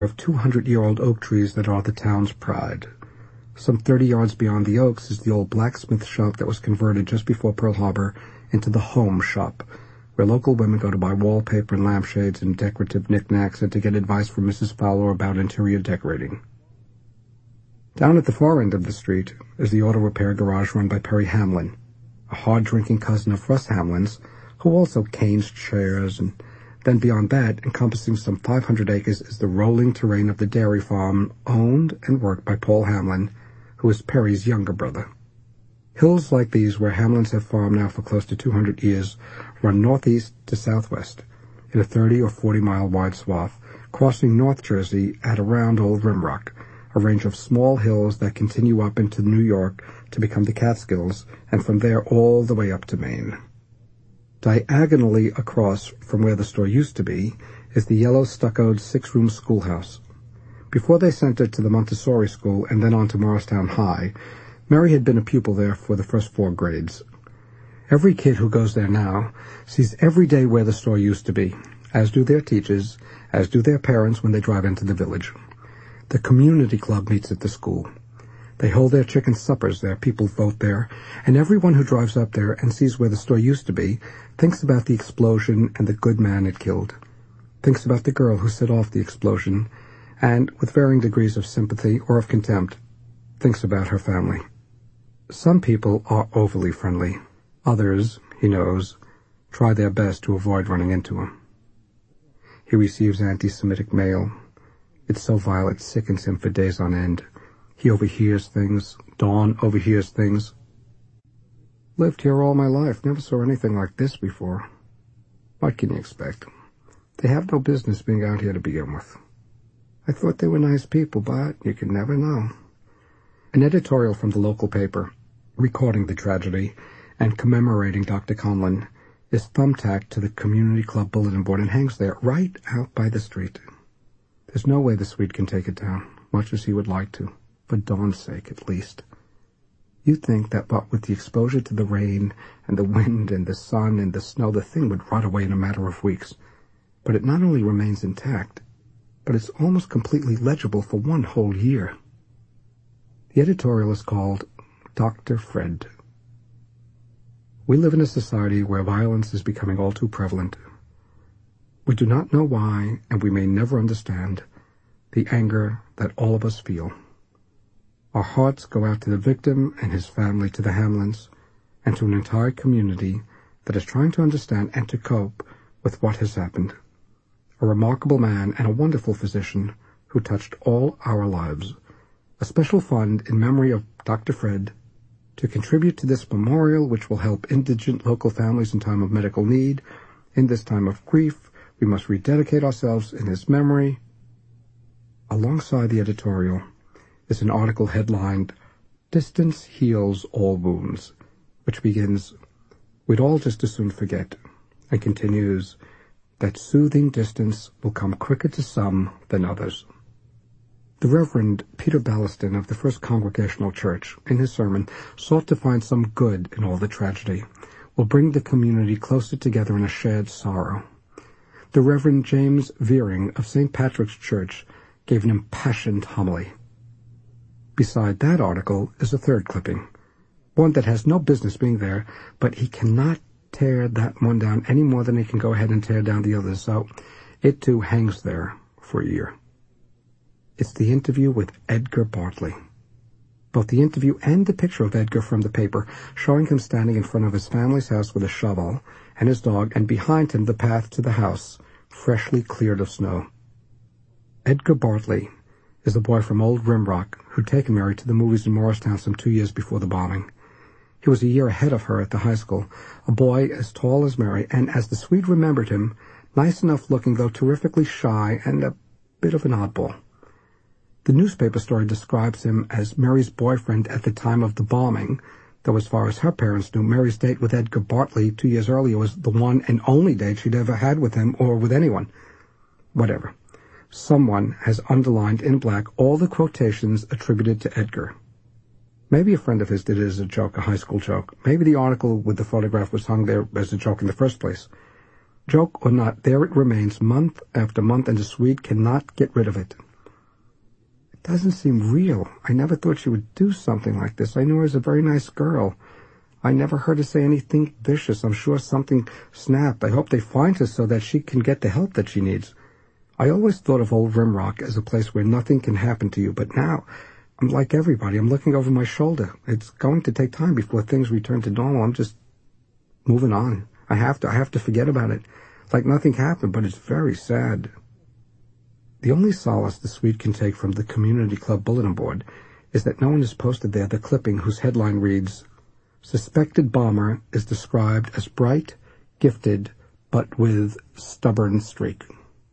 of 200-year-old oak trees that are the town's pride. Some 30 yards beyond the oaks is the old blacksmith shop that was converted just before Pearl Harbor into the home shop, where local women go to buy wallpaper and lampshades and decorative knickknacks and to get advice from Mrs. Fowler about interior decorating. Down at the far end of the street is the auto repair garage run by Perry Hamlin, a hard-drinking cousin of Russ Hamlin's, who also canes chairs, and then beyond that, encompassing some 500 acres, is the rolling terrain of the dairy farm owned and worked by Paul Hamlin, who is Perry's younger brother. Hills like these, where Hamlins have farmed now for close to 200 years, run northeast to southwest in a 30 or 40-mile wide swath, crossing North Jersey at around Old Rimrock, a range of small hills that continue up into New York to become the Catskills, and from there all the way up to Maine. Diagonally across from where the store used to be is the yellow stuccoed 6-room schoolhouse. Before they sent her to the Montessori school and then on to Morristown High, Mary had been a pupil there for the first 4 grades. Every kid who goes there now sees every day where the store used to be, as do their teachers, as do their parents when they drive into the village. The community club meets at the school. They hold their chicken suppers there, people vote there, and everyone who drives up there and sees where the store used to be thinks about the explosion and the good man it killed, thinks about the girl who set off the explosion, and, with varying degrees of sympathy or of contempt, thinks about her family. Some people are overly friendly. Others, he knows, try their best to avoid running into him. He receives anti-Semitic mail. It's so vile it sickens him for days on end. He overhears things. Dawn overhears things. Lived here all my life. Never saw anything like this before. What can you expect? They have no business being out here to begin with. I thought they were nice people, but you can never know. An editorial from the local paper, recording the tragedy and commemorating Dr. Conlon, is thumbtacked to the community club bulletin board and hangs there right out by the street. There's no way the Swede can take it down, much as he would like to, for Dawn's sake at least. You'd think that what with the exposure to the rain and the wind and the sun and the snow, the thing would rot away in a matter of weeks. But it not only remains intact, but it's almost completely legible for 1 whole year. The editorial is called Dr. Fred. We live in a society where violence is becoming all too prevalent. We do not know why, and we may never understand, the anger that all of us feel. Our hearts go out to the victim and his family, to the Hamlins, and to an entire community that is trying to understand and to cope with what has happened. A remarkable man and a wonderful physician who touched all our lives. A special fund in memory of Dr. Fred to contribute to this memorial, which will help indigent local families in time of medical need. In this time of grief, we must rededicate ourselves in his memory. Alongside the editorial is an article headlined, "Distance Heals All Wounds," which begins, "We'd all just as soon forget," and continues, "that soothing distance will come quicker to some than others." The Reverend Peter Ballaston of the First Congregational Church, in his sermon, sought to find some good in all the tragedy, will bring the community closer together in a shared sorrow. The Reverend James Veering of St. Patrick's Church gave an impassioned homily. Beside that article is a third clipping, one that has no business being there, but he cannot tear that one down any more than he can go ahead and tear down the others, so it too hangs there for a year. It's the interview with Edgar Bartley. Both the interview and the picture of Edgar from the paper, showing him standing in front of his family's house with a shovel and his dog, and behind him the path to the house, freshly cleared of snow. Edgar Bartley is the boy from Old Rimrock who'd taken Mary to the movies in Morristown some 2 years before the bombing. He was a year ahead of her at the high school, a boy as tall as Mary, and as the Swede remembered him, nice enough looking, though terrifically shy and a bit of an oddball. The newspaper story describes him as Mary's boyfriend at the time of the bombing, though as far as her parents knew, Mary's date with Edgar Bartley 2 years earlier was the one and only date she'd ever had with him or with anyone. Whatever. Someone has underlined in black all the quotations attributed to Edgar. Maybe a friend of his did it as a joke, a high school joke. Maybe the article with the photograph was hung there as a joke in the first place. Joke or not, there it remains month after month, and the Swede cannot get rid of it. doesn't seem real. I never thought she would do something like this. I knew her as a very nice girl. I never heard her say anything vicious. I'm sure something snapped. I hope they find her so that she can get the help that she needs. I always thought of Old Rimrock as a place where nothing can happen to you, but now I'm like everybody. I'm looking over my shoulder. It's going to take time before things return to normal. I'm just moving on. I have to forget about it. Like nothing happened, but it's very sad. The only solace the suite can take from the community club bulletin board is that no one has posted there the clipping whose headline reads, "Suspected bomber is described as bright, gifted, but with stubborn streak."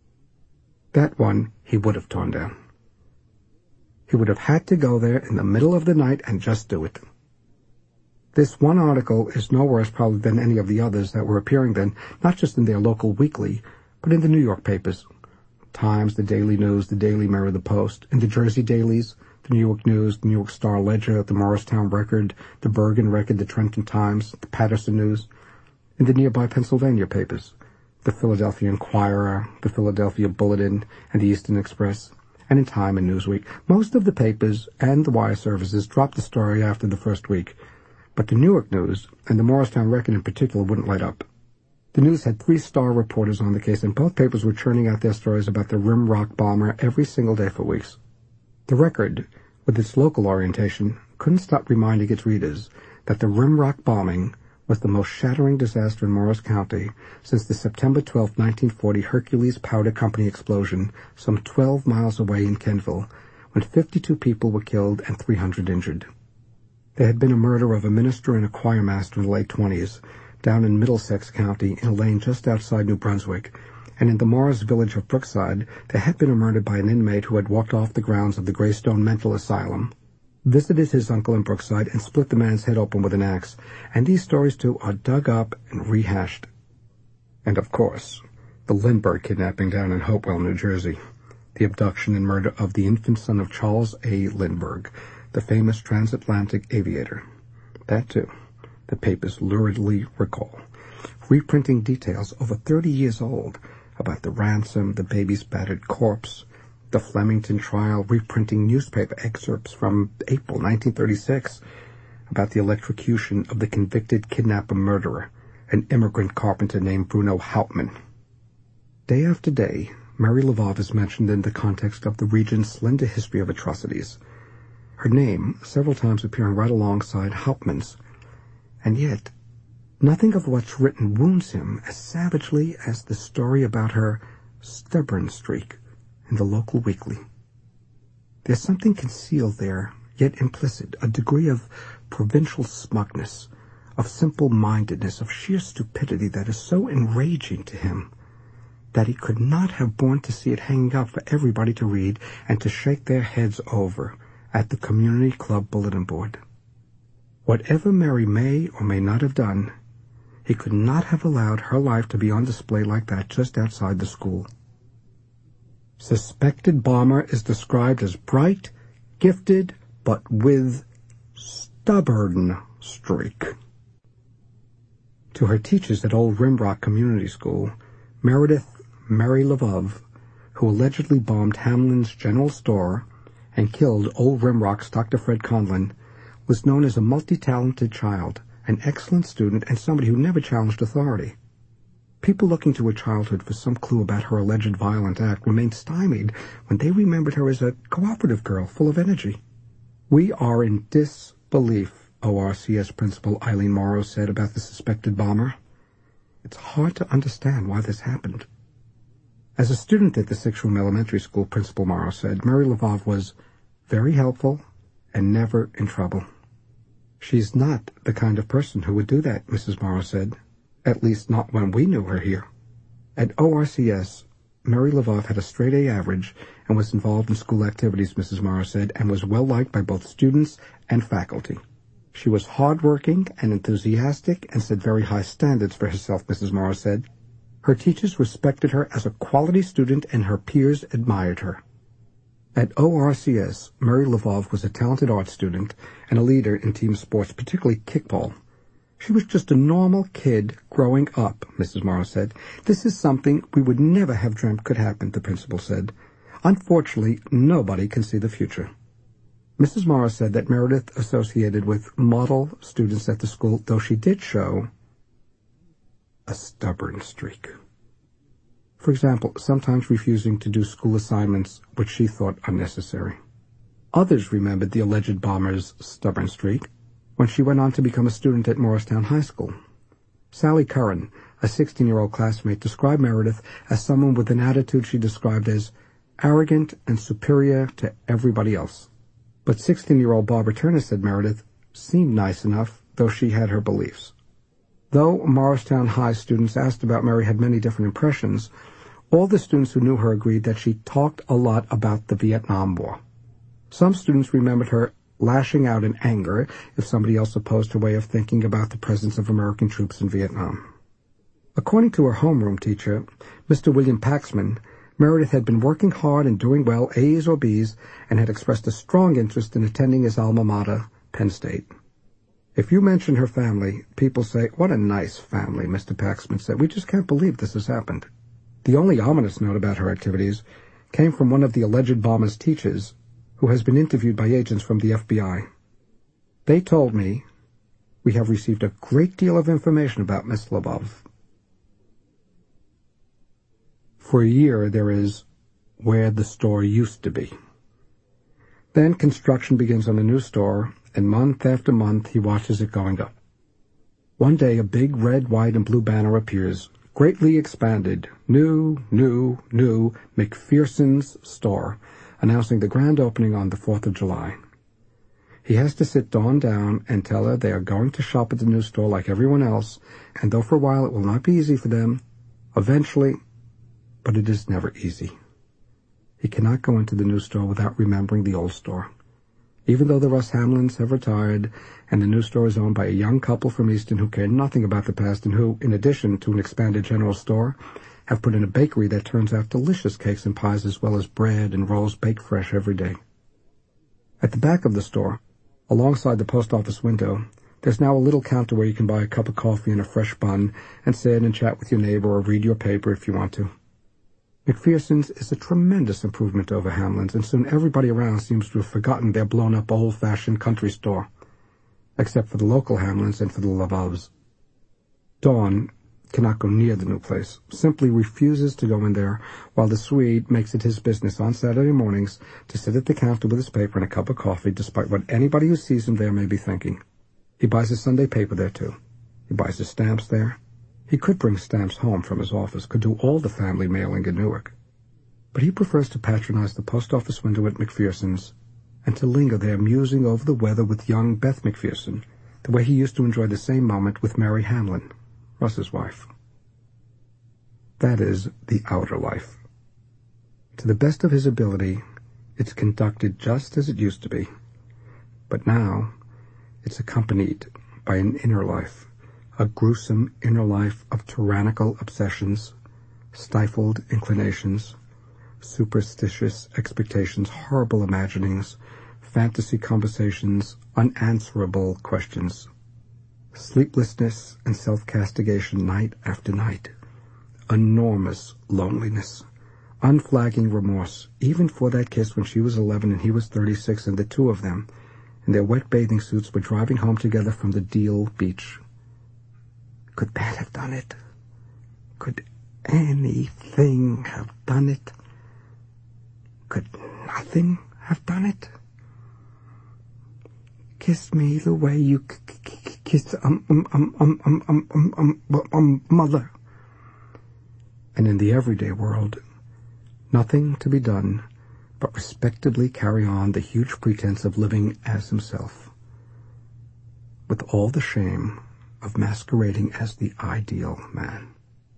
That one he would have torn down. He would have had to go there in the middle of the night and just do it. This one article is no worse probably than any of the others that were appearing then, not just in their local weekly, but in the New York papers. Times, the Daily News, the Daily Mirror, the Post, in the Jersey dailies, the New York News, the New York Star Ledger, the Morristown Record, the Bergen Record, the Trenton Times, the Patterson News, in the nearby Pennsylvania papers, the Philadelphia Inquirer, the Philadelphia Bulletin, and the Eastern Express, and in Time and Newsweek. Most of the papers and the wire services dropped the story after the first week, but the New York News, and the Morristown Record in particular, wouldn't light up. The News had 3-star reporters on the case, and both papers were churning out their stories about the Rimrock bomber every single day for weeks. The Record, with its local orientation, couldn't stop reminding its readers that the Rimrock bombing was the most shattering disaster in Morris County since the September 12, 1940 Hercules Powder Company explosion some 12 miles away in Kenville, when 52 people were killed and 300 injured. There had been a murder of a minister and a choirmaster in the late 20s, down in Middlesex County in a lane just outside New Brunswick, and in the Morris village of Brookside there had been a murder by an inmate who had walked off the grounds of the Greystone Mental Asylum, visited his uncle in Brookside, and split the man's head open with an axe, and these stories too are dug up and rehashed. And of course, the Lindbergh kidnapping down in Hopewell, New Jersey, the abduction and murder of the infant son of Charles A. Lindbergh, the famous transatlantic aviator. That too, the papers luridly recall, reprinting details over 30 years old about the ransom, the baby's battered corpse, the Flemington trial, reprinting newspaper excerpts from April 1936 about the electrocution of the convicted kidnapper-murderer, an immigrant carpenter named Bruno Hauptmann. Day after day, Mary Lvov is mentioned in the context of the region's slender history of atrocities, her name several times appearing right alongside Hauptmann's, and yet nothing of what's written wounds him as savagely as the story about her stubborn streak in the local weekly. There's something concealed there, yet implicit, a degree of provincial smugness, of simple-mindedness, of sheer stupidity that is so enraging to him that he could not have borne to see it hanging up for everybody to read and to shake their heads over at the community club bulletin board. Whatever Mary may or may not have done, he could not have allowed her life to be on display like that just outside the school. Suspected bomber is described as bright, gifted, but with stubborn streak. To her teachers at Old Rimrock Community School, Meredith Mary Lvov, who allegedly bombed Hamlin's General Store and killed Old Rimrock's Dr. Fred Conlon, was known as a multi-talented child, an excellent student, and somebody who never challenged authority. People looking to her childhood for some clue about her alleged violent act remained stymied when they remembered her as a cooperative girl full of energy. "We are in disbelief," ORCS Principal Eileen Morrow said about the suspected bomber. "It's hard to understand why this happened." As a student at the 6-room elementary school, Principal Morrow said, Mary Lvov was very helpful and never in trouble. "She's not the kind of person who would do that," Mrs. Morrow said. "At least not when we knew her here." At ORCS, Mary Lvov had a straight-A average and was involved in school activities, Mrs. Morrow said, and was well-liked by both students and faculty. She was hard-working and enthusiastic and set very high standards for herself, Mrs. Morrow said. Her teachers respected her as a quality student and her peers admired her. At ORCS, Mary Lvov was a talented art student and a leader in team sports, particularly kickball. "She was just a normal kid growing up," Mrs. Morrow said. "This is something we would never have dreamt could happen," the principal said. Unfortunately, nobody can see the future. Mrs. Morris said that Meredith associated with model students at the school, though she did show a stubborn streak. For example, sometimes refusing to do school assignments which she thought unnecessary. Others remembered the alleged bomber's stubborn streak when she went on to become a student at Morristown High School. Sally Curran, a 16-year-old classmate, described Meredith as someone with an attitude she described as arrogant and superior to everybody else. But 16-year-old Barbara Turner said Meredith seemed nice enough, though she had her beliefs. Though Morristown High students asked about Mary had many different impressions, all the students who knew her agreed that she talked a lot about the Vietnam War. Some students remembered her lashing out in anger if somebody else opposed her way of thinking about the presence of American troops in Vietnam. According to her homeroom teacher, Mr. William Paxman, Meredith had been working hard and doing well, A's or B's, and had expressed a strong interest in attending his alma mater, Penn State. If you mention her family, people say, "What a nice family," Mr. Paxman said. "We just can't believe this has happened." The only ominous note about her activities came from one of the alleged bomber's teachers, who has been interviewed by agents from the FBI. They told me, "We have received a great deal of information about Miss Lvov." For a year, there is where the store used to be. Then construction begins on a new store, and month after month he watches it going up. One day a big red, white, and blue banner appears, greatly expanded, new, McPherson's store, announcing the grand opening on the 4th of July. He has to sit Dawn down and tell her they are going to shop at the new store like everyone else, and though for a while it will not be easy for them, eventually, but it is never easy. He cannot go into the new store without remembering the old store. Even though the Russ Hamlins have retired, and the new store is owned by a young couple from Easton who care nothing about the past and who, in addition to an expanded general store, have put in a bakery that turns out delicious cakes and pies as well as bread and rolls baked fresh every day. At the back of the store, alongside the post office window, there's now a little counter where you can buy a cup of coffee and a fresh bun and sit and chat with your neighbor or read your paper if you want to. McPherson's is a tremendous improvement over Hamlin's, and soon everybody around seems to have forgotten their blown-up old-fashioned country store, except for the local Hamlin's and for the Lvovs. Dawn cannot go near the new place, simply refuses to go in there, while the Swede makes it his business on Saturday mornings to sit at the counter with his paper and a cup of coffee, despite what anybody who sees him there may be thinking. He buys his Sunday paper there, too. He buys his stamps there. He could bring stamps home from his office, could do all the family mailing in Newark. But he prefers to patronize the post office window at McPherson's and to linger there musing over the weather with young Beth McPherson, the way he used to enjoy the same moment with Mary Hamlin, Russ's wife. That is the outer life. To the best of his ability, it's conducted just as it used to be. But now, it's accompanied by an inner life, a gruesome inner life of tyrannical obsessions, stifled inclinations, superstitious expectations, horrible imaginings, fantasy conversations, unanswerable questions, sleeplessness and self-castigation night after night, enormous loneliness, unflagging remorse, even for that kiss when she was 11 and he was 36, and the two of them, in their wet bathing suits, were driving home together from the Deal Beach. Could that have done it? Could anything have done it? Could nothing have done it? Kiss me the way you kiss mother. And in the everyday world, nothing to be done but respectably carry on the huge pretense of living as himself, with all the shame of masquerading as the ideal man.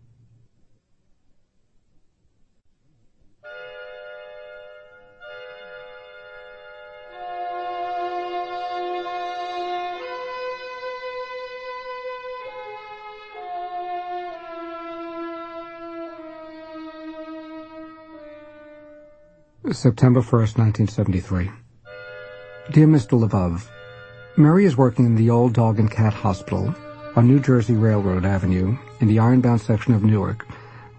September 1st, 1973. Dear Mr. Lvov, Mary is working in the old Dog and Cat Hospital on New Jersey Railroad Avenue in the ironbound section of Newark,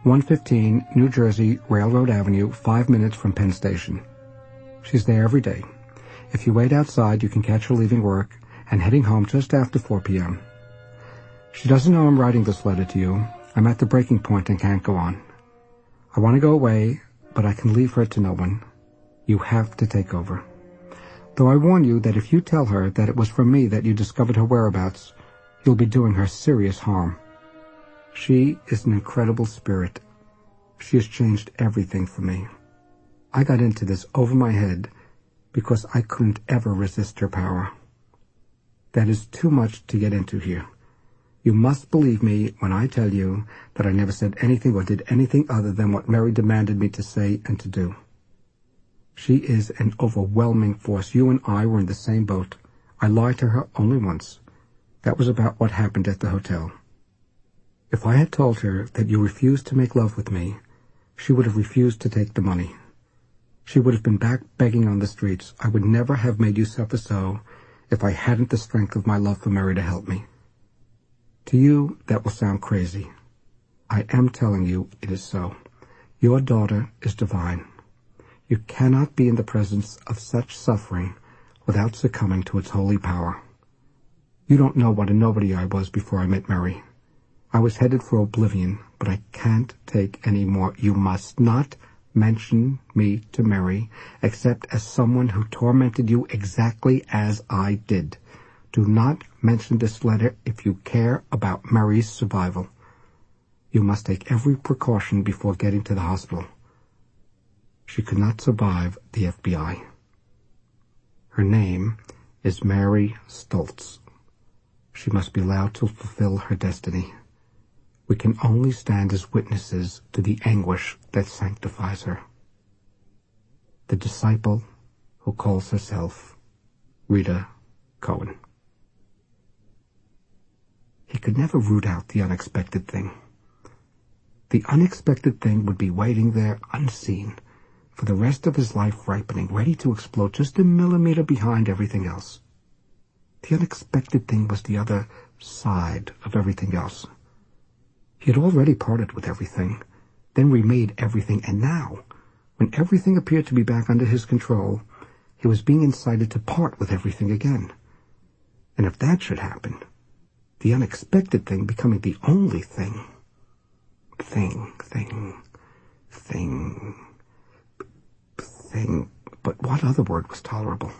115 New Jersey Railroad Avenue, 5 minutes from Penn Station. She's there every day. If you wait outside, you can catch her leaving work and heading home just after 4 p.m. She doesn't know I'm writing this letter to you. I'm at the breaking point and can't go on. I want to go away, but I can leave her to no one. You have to take over. Though I warn you that if you tell her that it was from me that you discovered her whereabouts, you'll be doing her serious harm. She is an incredible spirit. She has changed everything for me. I got into this over my head because I couldn't ever resist her power. That is too much to get into here. You must believe me when I tell you that I never said anything or did anything other than what Mary demanded me to say and to do. She is an overwhelming force. You and I were in the same boat. I lied to her only once. That was about what happened at the hotel. If I had told her that you refused to make love with me, she would have refused to take the money. She would have been back begging on the streets. I would never have made you suffer so if I hadn't the strength of my love for Mary to help me. To you, that will sound crazy. I am telling you it is so. Your daughter is divine. You cannot be in the presence of such suffering without succumbing to its holy power. You don't know what a nobody I was before I met Mary. I was headed for oblivion, but I can't take any more. You must not mention me to Mary, except as someone who tormented you exactly as I did. Do not mention this letter if you care about Mary's survival. You must take every precaution before getting to the hospital. She could not survive the FBI. Her name is Mary Stoltz. She must be allowed to fulfill her destiny. We can only stand as witnesses to the anguish that sanctifies her. The disciple who calls herself Rita Cohen. He could never root out the unexpected thing. The unexpected thing would be waiting there unseen for the rest of his life, ripening, ready to explode just a millimeter behind everything else. The unexpected thing was the other side of everything else. He had already parted with everything, then remade everything, and now, when everything appeared to be back under his control, he was being incited to part with everything again. And if that should happen, the unexpected thing becoming the only thing. But what other word was tolerable?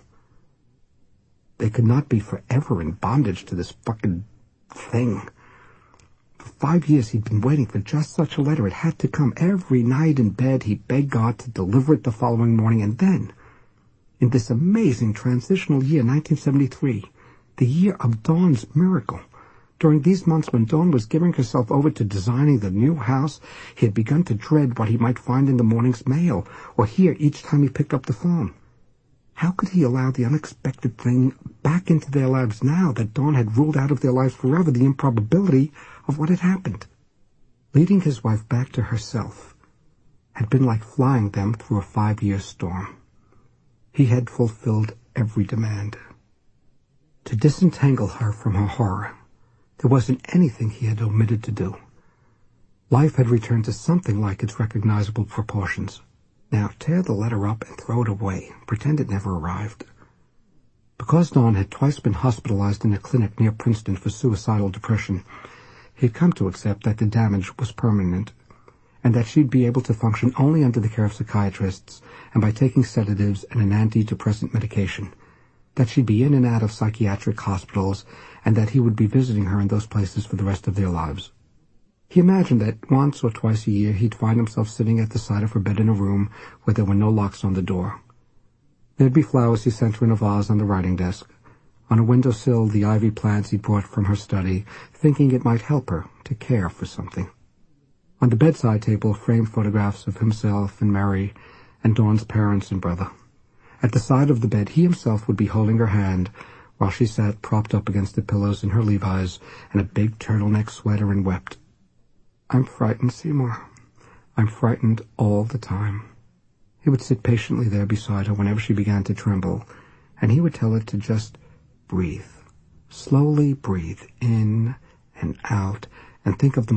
They could not be forever in bondage to this fucking thing. For 5 years he'd been waiting for just such a letter. It had to come. Every night in bed he begged God to deliver it the following morning. And then, in this amazing transitional year, 1973, the year of Dawn's miracle, during these months when Dawn was giving herself over to designing the new house, he had begun to dread what he might find in the morning's mail or hear each time he picked up the phone. How could he allow the unexpected thing back into their lives now that Dawn had ruled out of their lives forever the improbability of what had happened? Leading his wife back to herself had been like flying them through a 5-year storm. He had fulfilled every demand. To disentangle her from her horror, there wasn't anything he had omitted to do. Life had returned to something like its recognizable proportions. Now tear the letter up and throw it away. Pretend it never arrived. Because Dawn had twice been hospitalized in a clinic near Princeton for suicidal depression, he had come to accept that the damage was permanent, and that she'd be able to function only under the care of psychiatrists and by taking sedatives and an antidepressant medication, that she'd be in and out of psychiatric hospitals, and that he would be visiting her in those places for the rest of their lives. He imagined that once or twice a year he'd find himself sitting at the side of her bed in a room where there were no locks on the door. There'd be flowers he sent her in a vase on the writing desk. On a windowsill, the ivy plants he brought from her study, thinking it might help her to care for something. On the bedside table, framed photographs of himself and Mary and Dawn's parents and brother. At the side of the bed, he himself would be holding her hand while she sat propped up against the pillows in her Levi's and a big turtleneck sweater and wept. "I'm frightened, Seymour. I'm frightened all the time." He would sit patiently there beside her whenever she began to tremble, and he would tell her to just breathe. Slowly breathe in and out, and think of the most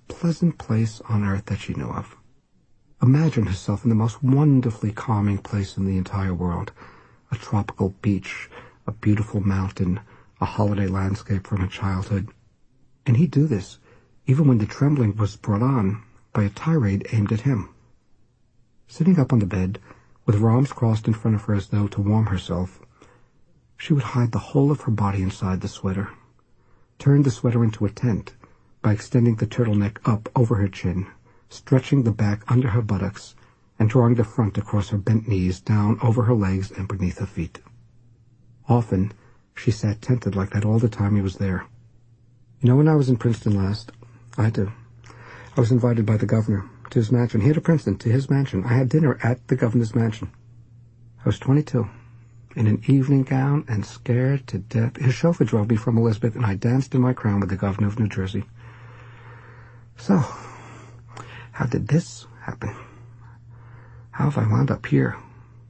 pleasant place on earth that she knew of. Imagine herself in the most wonderfully calming place in the entire world. A tropical beach, a beautiful mountain, a holiday landscape from her childhood. And he'd do this, even when the trembling was brought on by a tirade aimed at him. Sitting up on the bed, with her arms crossed in front of her as though to warm herself, she would hide the whole of her body inside the sweater, turn the sweater into a tent by extending the turtleneck up over her chin, stretching the back under her buttocks, and drawing the front across her bent knees down over her legs and beneath her feet. Often, she sat tented like that all the time he was there. You know, when I was in Princeton last, I was invited by the governor to his mansion, here to Princeton, to his mansion. I had dinner at the governor's mansion. I was 22, in an evening gown and scared to death. His chauffeur drove me from Elizabeth, and I danced in my crown with the governor of New Jersey. So, how did this happen? How have I wound up here?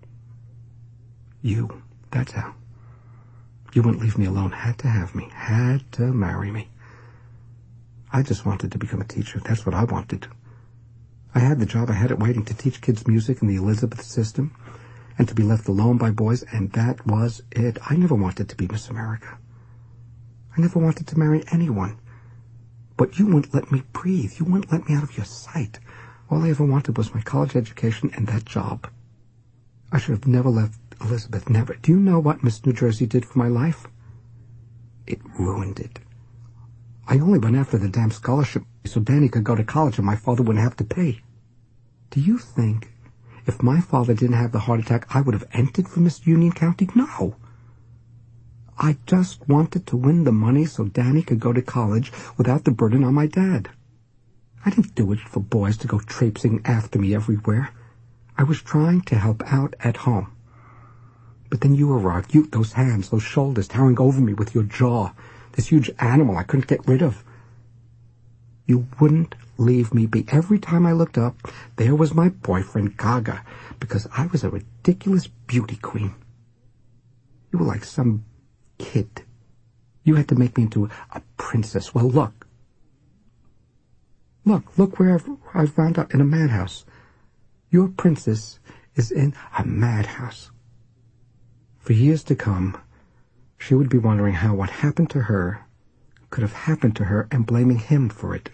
You, that's how. You wouldn't leave me alone, had to have me, had to marry me. I just wanted to become a teacher, that's what I wanted. I had the job, I had it waiting, to teach kids music in the Elizabeth system, and to be left alone by boys, and that was it. I never wanted to be Miss America. I never wanted to marry anyone. But you wouldn't let me breathe. You wouldn't let me out of your sight. All I ever wanted was my college education and that job. I should have never left Elizabeth, never. Do you know what Miss New Jersey did for my life? It ruined it. I only went after the damn scholarship so Danny could go to college and my father wouldn't have to pay. Do you think if my father didn't have the heart attack, I would have entered for Miss Union County? No. I just wanted to win the money so Danny could go to college without the burden on my dad. I didn't do it for boys to go traipsing after me everywhere. I was trying to help out at home. But then you arrived, those hands, those shoulders, towering over me with your jaw, this huge animal I couldn't get rid of. You wouldn't leave me be. Every time I looked up, there was my boyfriend, Gaga, because I was a ridiculous beauty queen. You were like some kid. You had to make me into a princess. Well, look where I've wound up, in a madhouse. Your princess is in a madhouse. For years to come, she would be wondering how what happened to her could have happened to her and blaming him for it.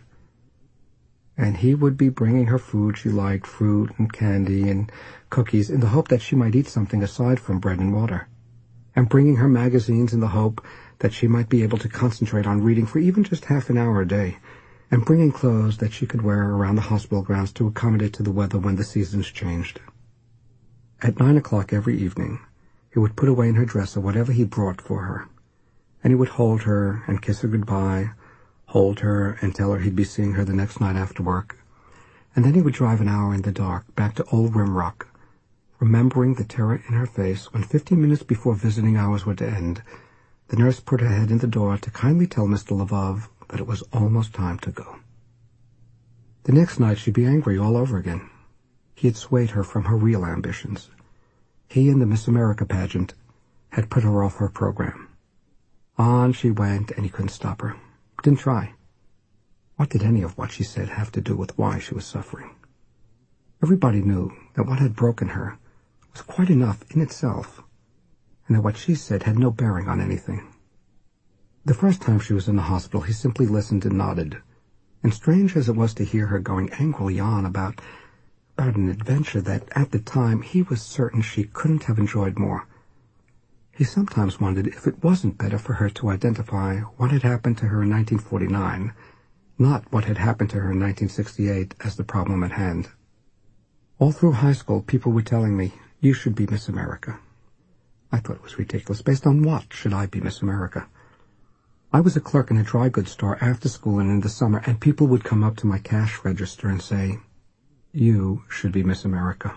And he would be bringing her food she liked, fruit and candy and cookies, in the hope that she might eat something aside from bread and water, and bringing her magazines in the hope that she might be able to concentrate on reading for even just half an hour a day, and bringing clothes that she could wear around the hospital grounds to accommodate to the weather when the seasons changed. At 9 o'clock every evening, he would put away in her dresser whatever he brought for her, and he would hold her and kiss her goodbye, hold her and tell her he'd be seeing her the next night after work, and then he would drive an hour in the dark back to Old Rimrock, remembering the terror in her face when 15 minutes before visiting hours were to end, the nurse put her head in the door to kindly tell Mr. Lvov that it was almost time to go. The next night she'd be angry all over again. He had swayed her from her real ambitions. He and the Miss America pageant had put her off her program. On she went, and he couldn't stop her. Didn't try. What did any of what she said have to do with why she was suffering? Everybody knew that what had broken her was quite enough in itself, and that what she said had no bearing on anything. The first time she was in the hospital, he simply listened and nodded, and strange as it was to hear her going angrily on about an adventure that, at the time, he was certain she couldn't have enjoyed more, he sometimes wondered if it wasn't better for her to identify what had happened to her in 1949, not what had happened to her in 1968, as the problem at hand. All through high school, people were telling me, "You should be Miss America." I thought it was ridiculous. Based on what should I be Miss America? I was a clerk in a dry goods store after school and in the summer, and people would come up to my cash register and say, "You should be Miss America."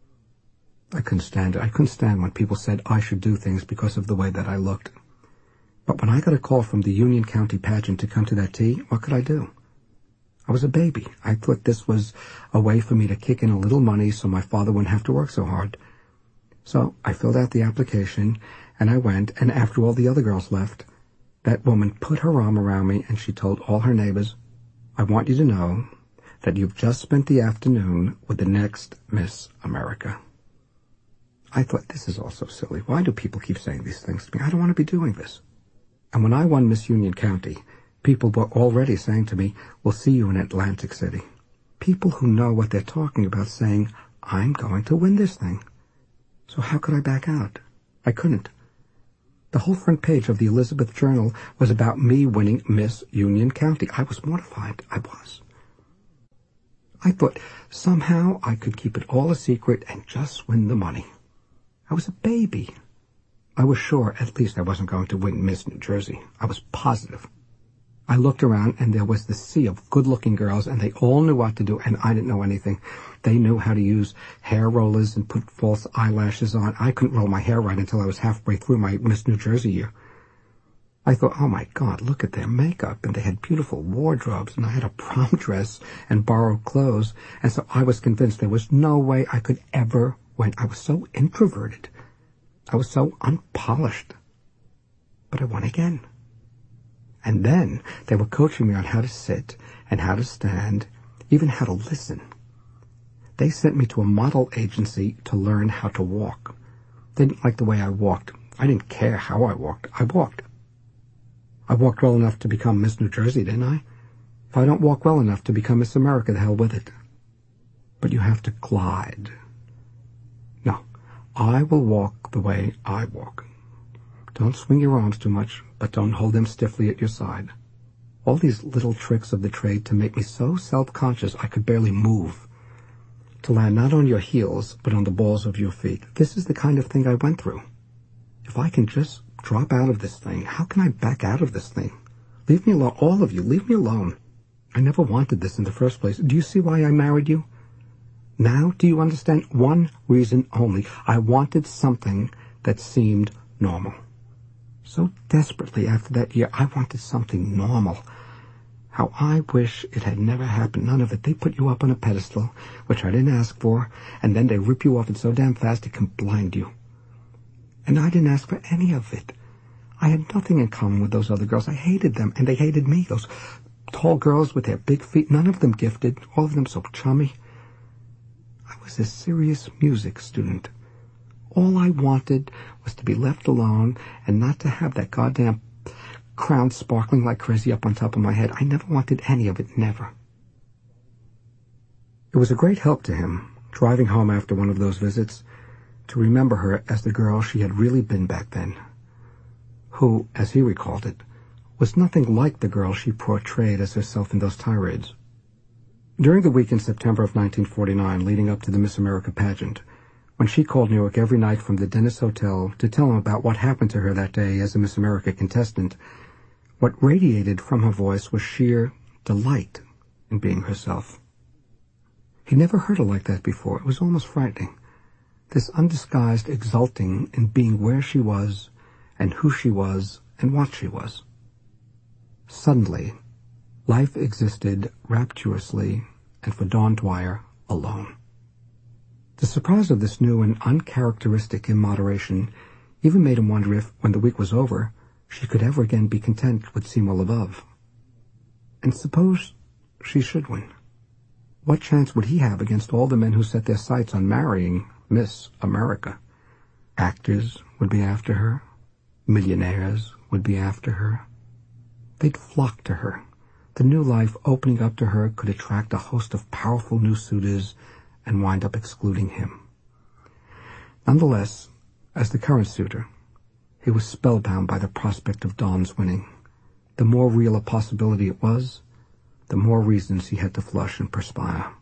I couldn't stand it. I couldn't stand when people said I should do things because of the way that I looked. But when I got a call from the Union County pageant to come to that tea, what could I do? I was a baby. I thought this was a way for me to kick in a little money so my father wouldn't have to work so hard. So I filled out the application, and I went, and after all the other girls left, that woman put her arm around me and she told all her neighbors, I want you to know that you've just spent the afternoon with the next Miss America." I thought, this is all so silly. Why do people keep saying these things to me? I don't want to be doing this. And when I won Miss Union County, people were already saying to me, "We'll see you in Atlantic City." People who know what they're talking about saying, "I'm going to win this thing." So how could I back out? I couldn't. The whole front page of the Elizabeth Journal was about me winning Miss Union County. I was mortified. I was. I thought somehow I could keep it all a secret and just win the money. I was a baby. I was sure at least I wasn't going to win Miss New Jersey. I was positive. I looked around, and there was this sea of good-looking girls, and they all knew what to do, and I didn't know anything. They knew how to use hair rollers and put false eyelashes on. I couldn't roll my hair right until I was halfway through my Miss New Jersey year. I thought, oh my God, look at their makeup, and they had beautiful wardrobes, and I had a prom dress and borrowed clothes, and so I was convinced there was no way I could ever win. I was so introverted. I was so unpolished. But I won again. And then they were coaching me on how to sit and how to stand, even how to listen. They sent me to a model agency to learn how to walk. They didn't like the way I walked. I didn't care how I walked. I walked. I walked well enough to become Miss New Jersey, didn't I? If I don't walk well enough to become Miss America, the hell with it. But you have to glide. No, I will walk the way I walk. Don't swing your arms too much, but don't hold them stiffly at your side. All these little tricks of the trade to make me so self-conscious I could barely move. To land not on your heels, but on the balls of your feet. This is the kind of thing I went through. If I can just drop out of this thing, how can I back out of this thing? Leave me alone, all of you, leave me alone. I never wanted this in the first place. Do you see why I married you? Now do you understand? One reason only. I wanted something that seemed normal. So desperately after that year, I wanted something normal. How I wish it had never happened. None of it. They put you up on a pedestal, which I didn't ask for, and then they rip you off it so damn fast it can blind you. And I didn't ask for any of it. I had nothing in common with those other girls. I hated them, and they hated me. Those tall girls with their big feet, none of them gifted, all of them so chummy. I was a serious music student. All I wanted was to be left alone and not to have that goddamn crown sparkling like crazy up on top of my head. I never wanted any of it, never. It was a great help to him, driving home after one of those visits, to remember her as the girl she had really been back then, who, as he recalled it, was nothing like the girl she portrayed as herself in those tirades. During the week in September of 1949, leading up to the Miss America pageant, when she called New York every night from the Dennis Hotel to tell him about what happened to her that day as a Miss America contestant, what radiated from her voice was sheer delight in being herself. He never heard her like that before. It was almost frightening. This undisguised exulting in being where she was and who she was and what she was. Suddenly, life existed rapturously and for Dawn Dwyer alone. The surprise of this new and uncharacteristic immoderation even made him wonder if, when the week was over, she could ever again be content with Seymour Labov. And suppose she should win. What chance would he have against all the men who set their sights on marrying Miss America? Actors would be after her. Millionaires would be after her. They'd flock to her. The new life opening up to her could attract a host of powerful new suitors and wind up excluding him. Nonetheless, as the current suitor, he was spellbound by the prospect of Dawn's winning. The more real a possibility it was, the more reasons he had to flush and perspire.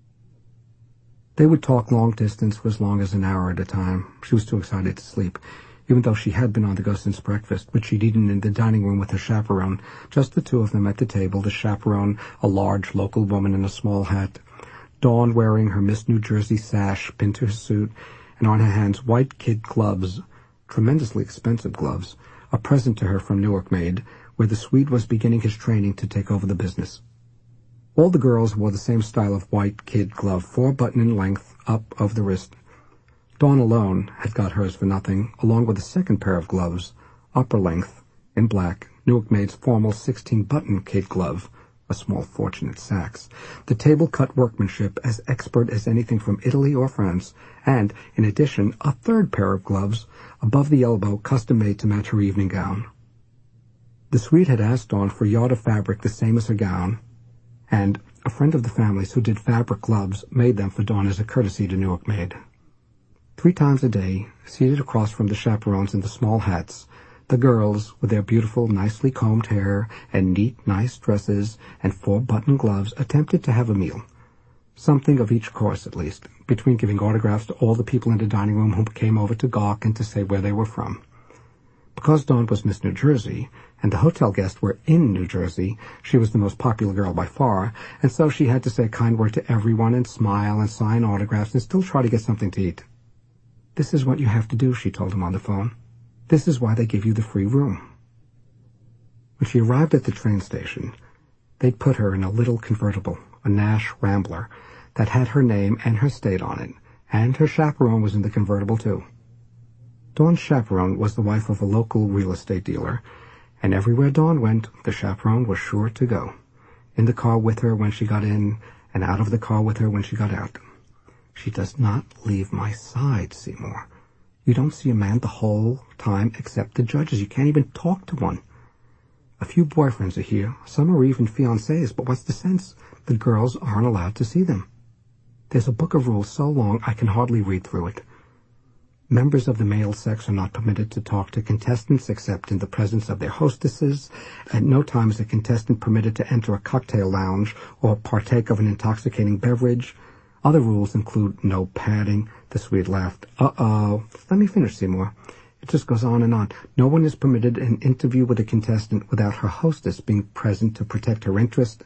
They would talk long distance for as long as an hour at a time. She was too excited to sleep, even though she had been on the go since breakfast, which she'd eaten in the dining room with her chaperone, just the two of them at the table, the chaperone, a large local woman in a small hat, Dawn wearing her Miss New Jersey sash pinned to her suit, and on her hands white kid gloves, tremendously expensive gloves, a present to her from Newark made, where the Swede was beginning his training to take over the business. All the girls wore the same style of white kid glove, 4-button in length, up over the wrist. Dawn alone had got hers for nothing, along with a second pair of gloves, upper length, in black, Newark made's formal 16-button kid glove, a small fortune at Saks, the table-cut workmanship as expert as anything from Italy or France, and, in addition, a third pair of gloves, above the elbow, custom-made to match her evening gown. The Swede had asked Dawn for a yard of fabric the same as her gown, and a friend of the family's who did fabric gloves made them for Dawn as a courtesy to Newark Maid. 3 times a day, seated across from the chaperones in the small hats, the girls, with their beautiful, nicely combed hair and neat, nice dresses and 4-button gloves, attempted to have a meal, something of each course at least, between giving autographs to all the people in the dining room who came over to gawk and to say where they were from. Because Dawn was Miss New Jersey, and the hotel guests were in New Jersey, she was the most popular girl by far, and so she had to say a kind word to everyone and smile and sign autographs and still try to get something to eat. "This is what you have to do," she told him on the phone. "This is why they give you the free room." When she arrived at the train station, they'd put her in a little convertible, a Nash Rambler, that had her name and her state on it, and her chaperone was in the convertible too. Dawn's chaperone was the wife of a local real estate dealer, and everywhere Dawn went, the chaperone was sure to go, in the car with her when she got in, and out of the car with her when she got out. "She does not leave my side, Seymour. You don't see a man the whole time except the judges. You can't even talk to one. A few boyfriends are here. Some are even fiancés, but what's the sense? The girls aren't allowed to see them. There's a book of rules so long I can hardly read through it. Members of the male sex are not permitted to talk to contestants except in the presence of their hostesses. At no time is a contestant permitted to enter a cocktail lounge or partake of an intoxicating beverage. Other rules include no padding." The Swede laughed. "Uh-oh. Let me finish, Seymour. It just goes on and on. No one is permitted an interview with a contestant without her hostess being present to protect her interest."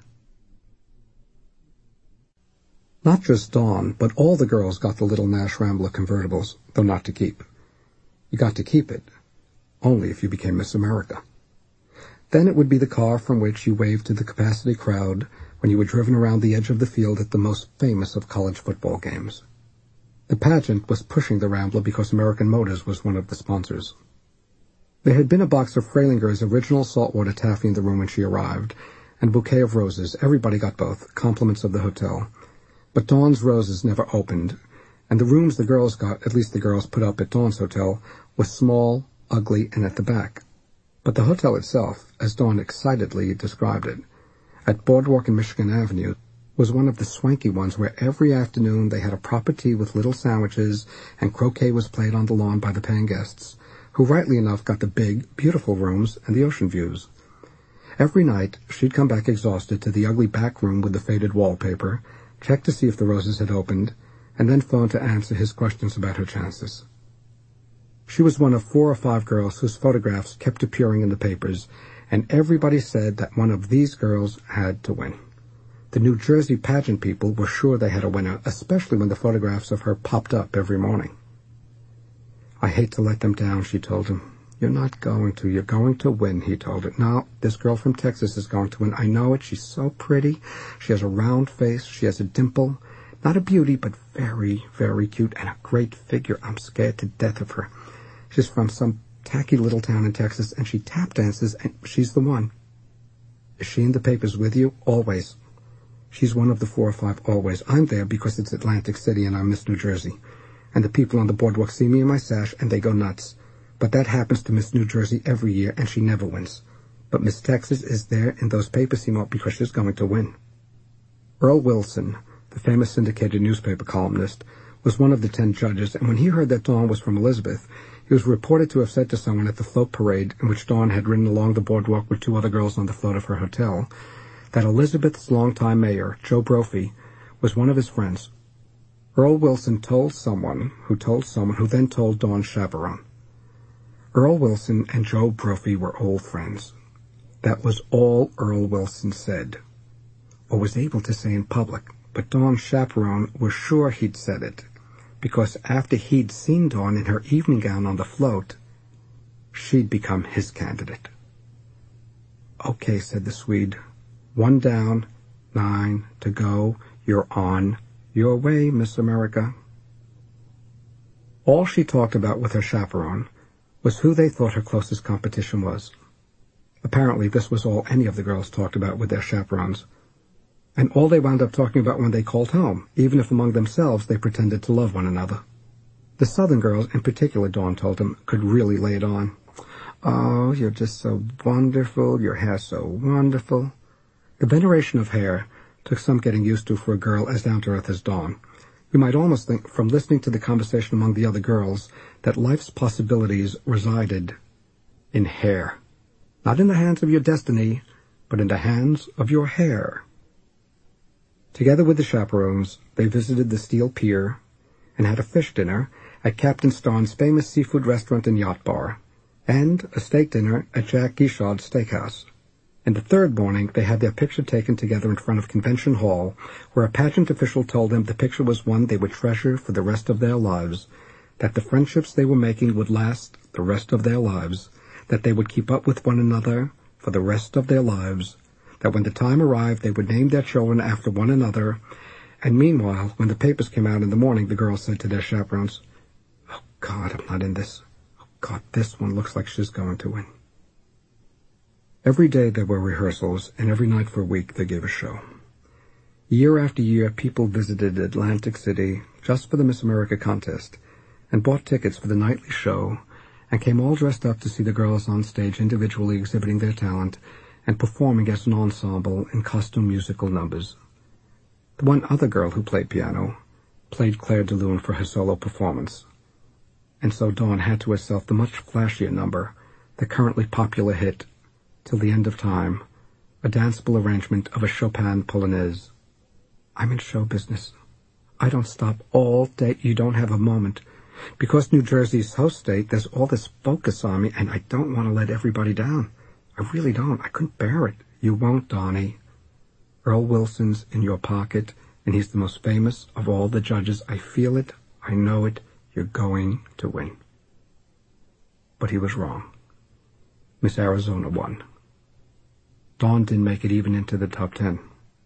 Not just Dawn, but all the girls got the little Nash Rambler convertibles, though not to keep. You got to keep it, only if you became Miss America. Then it would be the car from which you waved to the capacity crowd when you were driven around the edge of the field at the most famous of college football games. The pageant was pushing the Rambler because American Motors was one of the sponsors. There had been a box of Frailinger's original saltwater taffy in the room when she arrived, and a bouquet of roses. Everybody got both, compliments of the hotel. But Dawn's roses never opened, and the rooms the girls got, at least the girls put up at Dawn's hotel, was small, ugly, and at the back. But the hotel itself, as Dawn excitedly described it, at Boardwalk and Michigan Avenue, was one of the swanky ones where every afternoon they had a proper tea with little sandwiches and croquet was played on the lawn by the paying guests, who rightly enough got the big, beautiful rooms and the ocean views. Every night she'd come back exhausted to the ugly back room with the faded wallpaper, check to see if the roses had opened, and then phone to answer his questions about her chances. She was one of 4 or 5 girls whose photographs kept appearing in the papers, and everybody said that one of these girls had to win. The New Jersey pageant people were sure they had a winner, especially when the photographs of her popped up every morning. "I hate to let them down," she told him. "You're not going to. You're going to win," he told her. "No, this girl from Texas is going to win. I know it. She's so pretty. She has a round face. She has a dimple. Not a beauty, but very, very cute, and a great figure. I'm scared to death of her. She's from some tacky little town in Texas, and she tap dances, and she's the one." "Is she in the papers with you?" "Always. She's one of the 4 or 5 always. I'm there because it's Atlantic City and I'm Miss New Jersey. And the people on the boardwalk see me in my sash and they go nuts. But that happens to Miss New Jersey every year and she never wins. But Miss Texas is there in those papers, Seymour, because she's going to win." Earl Wilson, the famous syndicated newspaper columnist, was one of the 10 judges, and when he heard that Dawn was from Elizabeth, he was reported to have said to someone at the float parade, in which Dawn had ridden along the boardwalk with 2 other girls on the float of her hotel, that Elizabeth's longtime mayor, Joe Brophy, was one of his friends. Earl Wilson told someone, who then told Dawn's chaperone. Earl Wilson and Joe Brophy were old friends. That was all Earl Wilson said, or was able to say in public, but Dawn's chaperone was sure he'd said it, because after he'd seen Dawn in her evening gown on the float, she'd become his candidate. "Okay," said the Swede. 1 down, 9 to go. You're on your way, Miss America." All she talked about with her chaperone was who they thought her closest competition was. Apparently this was all any of the girls talked about with their chaperones. and all they wound up talking about when they called home, even if among themselves they pretended to love one another. The Southern girls, in particular, Dawn told him, could really lay it on. "Oh, you're just so wonderful, your hair's so wonderful." The veneration of hair took some getting used to for a girl as down-to-earth as Dawn. You might almost think, from listening to the conversation among the other girls, that life's possibilities resided in hair. Not in the hands of your destiny, but in the hands of your hair. Together with the chaperones, they visited the Steel Pier and had a fish dinner at Captain Starn's famous seafood restaurant and yacht bar, and a steak dinner at Jack Guichaud's steakhouse. And the third morning, they had their picture taken together in front of Convention Hall, where a pageant official told them the picture was one they would treasure for the rest of their lives, that the friendships they were making would last the rest of their lives, that they would keep up with one another for the rest of their lives, that when the time arrived they would name their children after one another. And meanwhile, when the papers came out in the morning, the girls said to their chaperones, "Oh, God, I'm not in this. Oh, God, this one looks like she's going to win." Every day there were rehearsals, and every night for a week they gave a show. Year after year, people visited Atlantic City just for the Miss America contest, and bought tickets for the nightly show, and came all dressed up to see the girls on stage individually exhibiting their talent and performing as an ensemble in costume musical numbers. The one other girl who played piano played Claire de Lune for her solo performance, and so Dawn had to herself the much flashier number, the currently popular hit, Till the End of Time, a danceable arrangement of a Chopin Polonaise. "I'm in show business. I don't stop all day. You don't have a moment. Because New Jersey's host state, there's all this focus on me, and I don't want to let everybody down. I really don't. I couldn't bear it." "You won't, Donnie. Earl Wilson's in your pocket, and he's the most famous of all the judges. I feel it. I know it. You're going to win." But he was wrong. Miss Arizona won. Dawn didn't make it even into the top 10.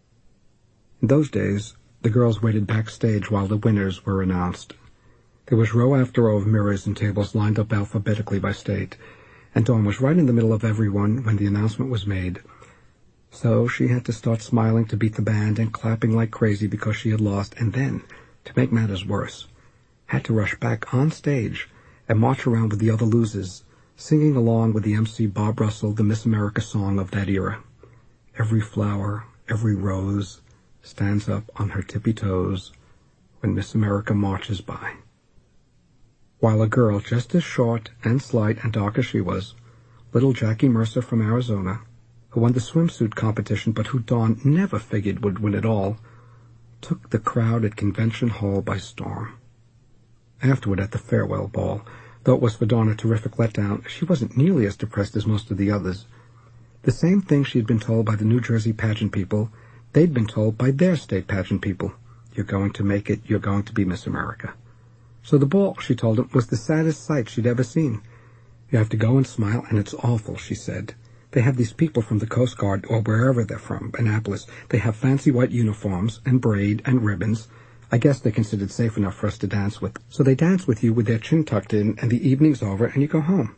In those days, the girls waited backstage while the winners were announced. There was row after row of mirrors and tables lined up alphabetically by state, and Dawn was right in the middle of everyone when the announcement was made. So she had to start smiling to beat the band and clapping like crazy because she had lost, and then, to make matters worse, had to rush back on stage and march around with the other losers, singing along with the MC Bob Russell the Miss America song of that era. Every flower, every rose, stands up on her tippy toes when Miss America marches by. While a girl just as short and slight and dark as she was, little Jackie Mercer from Arizona, who won the swimsuit competition but who Dawn never figured would win at all, took the crowd at Convention Hall by storm. Afterward, at the farewell ball, though it was for Dawn a terrific letdown, she wasn't nearly as depressed as most of the others. The same thing she had been told by the New Jersey pageant people, they'd been told by their state pageant people. "You're going to make it. You're going to be Miss America." So the ball, she told them, was the saddest sight she'd ever seen. "You have to go and smile, and it's awful," she said. "They have these people from the Coast Guard, or wherever they're from, Annapolis. They have fancy white uniforms and braid and ribbons. I guess they're considered safe enough for us to dance with. So they dance with you with their chin tucked in, and the evening's over, and you go home."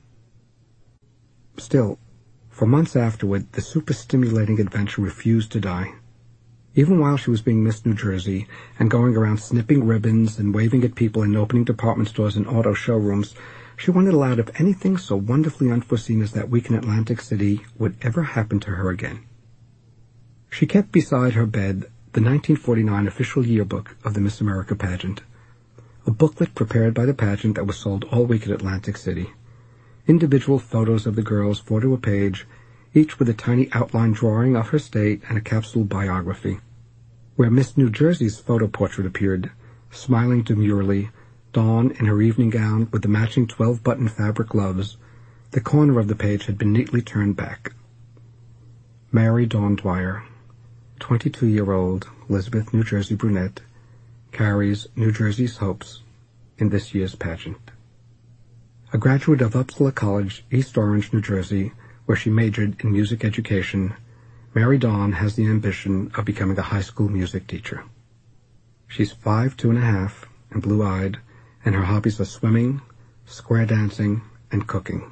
Still, for months afterward, the super-stimulating adventure refused to die. Even while she was being Miss New Jersey and going around snipping ribbons and waving at people and opening department stores and auto showrooms, she wondered aloud if anything so wonderfully unforeseen as that week in Atlantic City would ever happen to her again. She kept beside her bed the 1949 official yearbook of the Miss America pageant, a booklet prepared by the pageant that was sold all week at Atlantic City. Individual photos of the girls, 4 to a page, each with a tiny outline drawing of her state and a capsule biography. Where Miss New Jersey's photo portrait appeared, smiling demurely, Dawn in her evening gown with the matching 12-button fabric gloves, the corner of the page had been neatly turned back. Mary Dawn Dwyer, 22-year-old, Elizabeth, New Jersey brunette, carries New Jersey's hopes in this year's pageant. A graduate of Uppsala College, East Orange, New Jersey, where she majored in music education, Mary Dawn has the ambition of becoming a high school music teacher. She's 5'2.5" and blue-eyed, and her hobbies are swimming, square dancing, and cooking.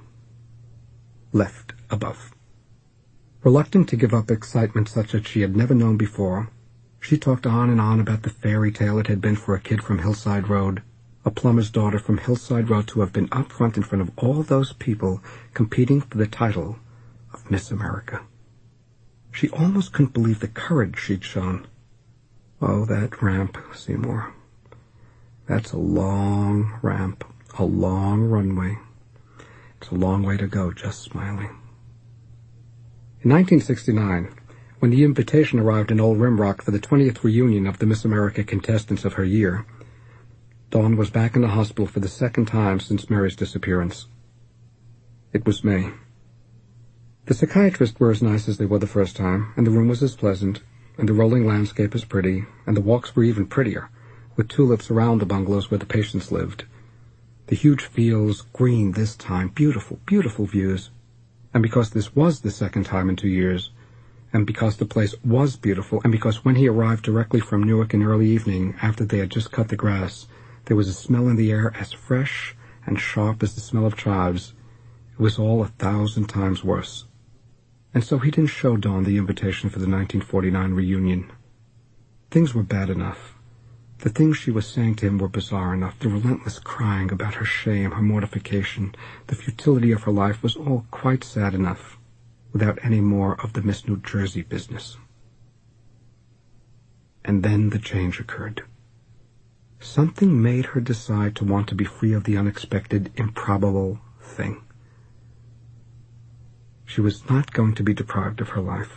Left above. Reluctant to give up excitement such as she had never known before, She talked on and on about the fairy tale it had been for a kid from Hillside Road, a plumber's daughter from Hillside Road, to have been up front in front of all those people competing for the title of Miss America. She almost couldn't believe the courage she'd shown. Oh, that ramp, Seymour. That's a long ramp, a long runway. It's a long way to go, just smiling. In 1969, when the invitation arrived in Old Rimrock for the 20th reunion of the Miss America contestants of her year, Dawn was back in the hospital for the second time since Mary's disappearance. It was May. The psychiatrists were as nice as they were the first time, and the room was as pleasant, and the rolling landscape as pretty, and the walks were even prettier, with tulips around the bungalows where the patients lived. The huge fields, green this time, beautiful, beautiful views. And because this was the second time in 2 years, and because the place was beautiful, and because when he arrived directly from Newark in early evening, after they had just cut the grass, there was a smell in the air as fresh and sharp as the smell of chives, it was all 1,000 times worse. And so he didn't show Dawn the invitation for the 1949 reunion. Things were bad enough. The things she was saying to him were bizarre enough. The relentless crying about her shame, her mortification, the futility of her life was all quite sad enough, without any more of the Miss New Jersey business. And then the change occurred. Something made her decide to want to be free of the unexpected, improbable thing. She was not going to be deprived of her life.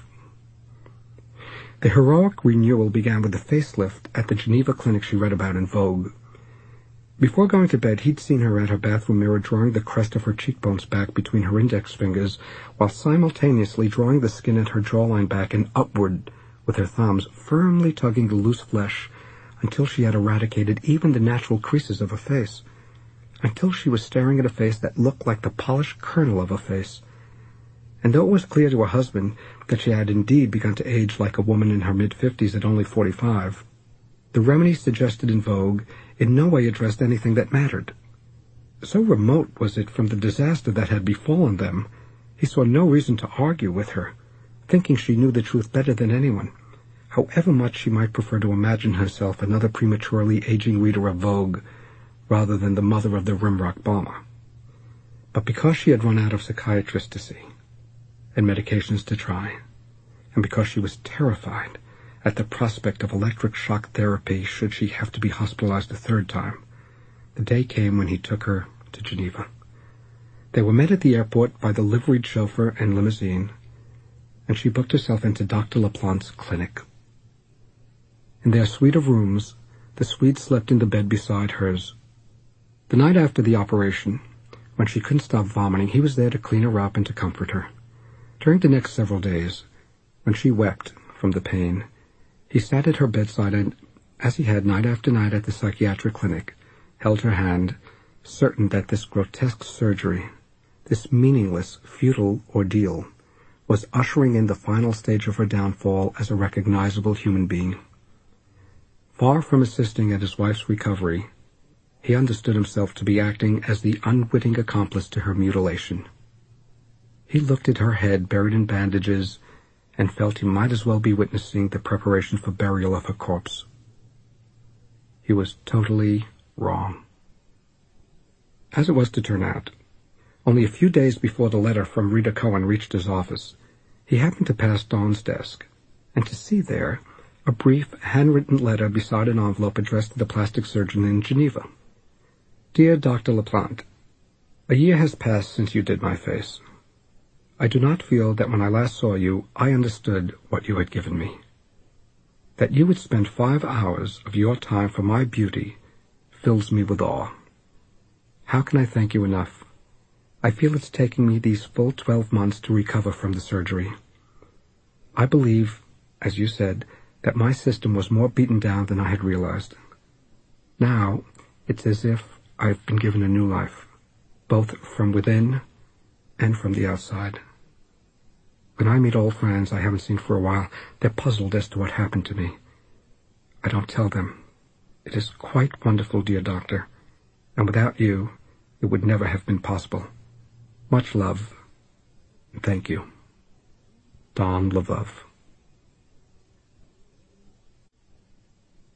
The heroic renewal began with a facelift at the Geneva clinic she read about in Vogue. Before going to bed, he'd seen her at her bathroom mirror drawing the crest of her cheekbones back between her index fingers, while simultaneously drawing the skin at her jawline back and upward with her thumbs, firmly tugging the loose flesh until she had eradicated even the natural creases of a face, until she was staring at a face that looked like the polished kernel of a face. And though it was clear to her husband that she had indeed begun to age like a woman in her mid-50s at only 45, the remedy suggested in Vogue in no way addressed anything that mattered. So remote was it from the disaster that had befallen them, he saw no reason to argue with her, thinking she knew the truth better than anyone, however much she might prefer to imagine herself another prematurely aging reader of Vogue, rather than the mother of the Rimrock bomber. But because she had run out of psychiatrists to see, and medications to try, and because she was terrified at the prospect of electric shock therapy should she have to be hospitalized a third time, the day came when he took her to Geneva. They were met at the airport by the liveried chauffeur and limousine, and she booked herself into Dr. LaPlante's clinic. In their suite of rooms, the Swede slept in the bed beside hers. The night after the operation, when she couldn't stop vomiting, he was there to clean her up and to comfort her. During the next several days, when she wept from the pain, he sat at her bedside and, as he had night after night at the psychiatric clinic, held her hand, certain that this grotesque surgery, this meaningless, futile ordeal, was ushering in the final stage of her downfall as a recognizable human being. Far from assisting at his wife's recovery, he understood himself to be acting as the unwitting accomplice to her mutilation. He looked at her head buried in bandages and felt he might as well be witnessing the preparation for burial of her corpse. He was totally wrong. As it was to turn out, only a few days before the letter from Rita Cohen reached his office, he happened to pass Dawn's desk, and to see there a brief, handwritten letter beside an envelope addressed to the plastic surgeon in Geneva. Dear Dr. LaPlante, a year has passed since you did my face. I do not feel that when I last saw you, I understood what you had given me. That you would spend 5 hours of your time for my beauty fills me with awe. How can I thank you enough? I feel it's taking me these full 12 months to recover from the surgery. I believe, as you said, that my system was more beaten down than I had realized. Now, it's as if I've been given a new life, both from within and from the outside. When I meet old friends I haven't seen for a while, they're puzzled as to what happened to me. I don't tell them. It is quite wonderful, dear doctor, and without you, it would never have been possible. Much love, and thank you. Dawn Lvov.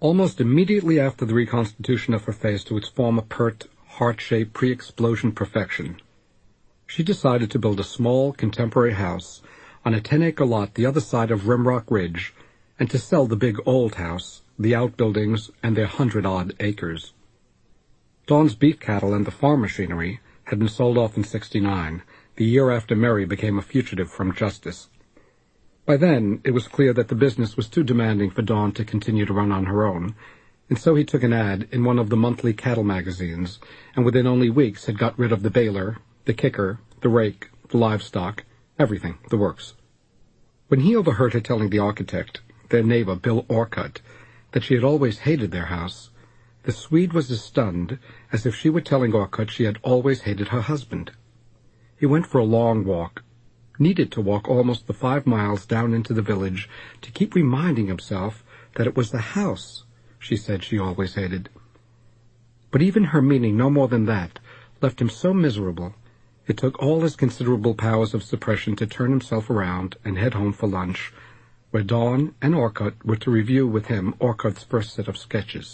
Almost immediately after the reconstitution of her face to its former pert, heart-shaped pre-explosion perfection, she decided to build a small, contemporary house on a 10-acre lot the other side of Rimrock Ridge, and to sell the big old house, the outbuildings, and their 100-odd acres. Dawn's beef cattle and the farm machinery had been sold off in '69, the year after Mary became a fugitive from justice. By then, it was clear that the business was too demanding for Dawn to continue to run on her own, and so he took an ad in one of the monthly cattle magazines, and within only weeks had got rid of the baler, the kicker, the rake, the livestock, everything, the works. When he overheard her telling the architect, their neighbor Bill Orcutt, that she had always hated their house, the Swede was as stunned as if she were telling Orcutt she had always hated her husband. He went for a long walk, needed to walk almost the 5 miles down into the village to keep reminding himself that it was the house she said she always hated. But even her meaning no more than that left him so miserable it took all his considerable powers of suppression to turn himself around and head home for lunch, where Dawn and Orcutt were to review with him Orcutt's first set of sketches.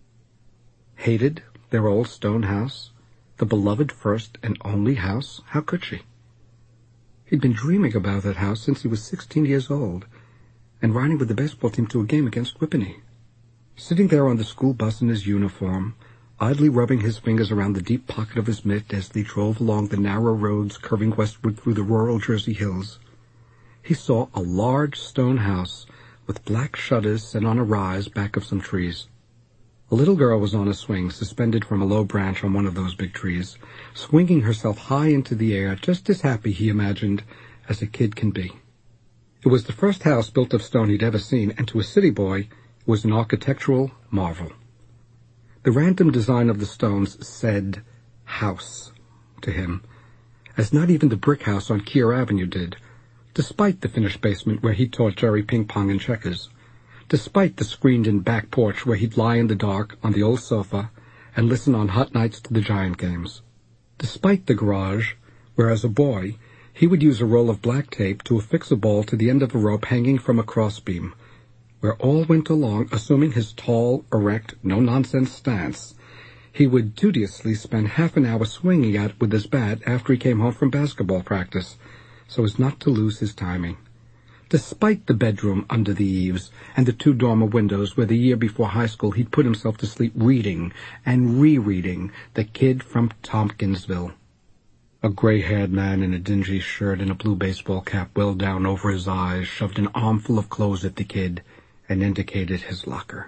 Hated their old stone house, the beloved first and only house? How could she? He'd been dreaming about that house since he was 16 years old, and riding with the baseball team to a game against Whippany. Sitting there on the school bus in his uniform, idly rubbing his fingers around the deep pocket of his mitt as they drove along the narrow roads curving westward through the rural Jersey hills, he saw a large stone house with black shutters set on a rise back of some trees. A little girl was on a swing, suspended from a low branch on one of those big trees, swinging herself high into the air, just as happy, he imagined, as a kid can be. It was the first house built of stone he'd ever seen, and to a city boy, it was an architectural marvel. The random design of the stones said house to him, as not even the brick house on Keir Avenue did, despite the finished basement where he taught Jerry ping-pong and checkers, despite the screened-in back porch where he'd lie in the dark on the old sofa and listen on hot nights to the Giant games, despite the garage where, as a boy, he would use a roll of black tape to affix a ball to the end of a rope hanging from a crossbeam, where all winter long, assuming his tall, erect, no-nonsense stance, he would studiously spend half an hour swinging at it with his bat after he came home from basketball practice, so as not to lose his timing. Despite the bedroom under the eaves and the 2 dormer windows where the year before high school he'd put himself to sleep reading and rereading The Kid from Tompkinsville. A gray-haired man in a dingy shirt and a blue baseball cap well down over his eyes shoved an armful of clothes at the kid and indicated his locker.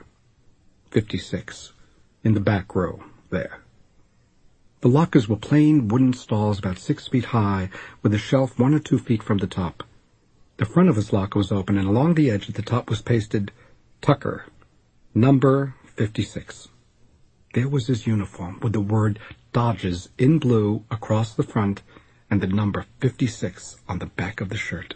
56, in the back row, there. The lockers were plain wooden stalls about 6 feet high, with a shelf 1 or 2 feet from the top. The front of his locker was open, and along the edge at the top was pasted, Tucker, number 56. There was his uniform, with the word Dodges in blue across the front, and the number 56 on the back of the shirt.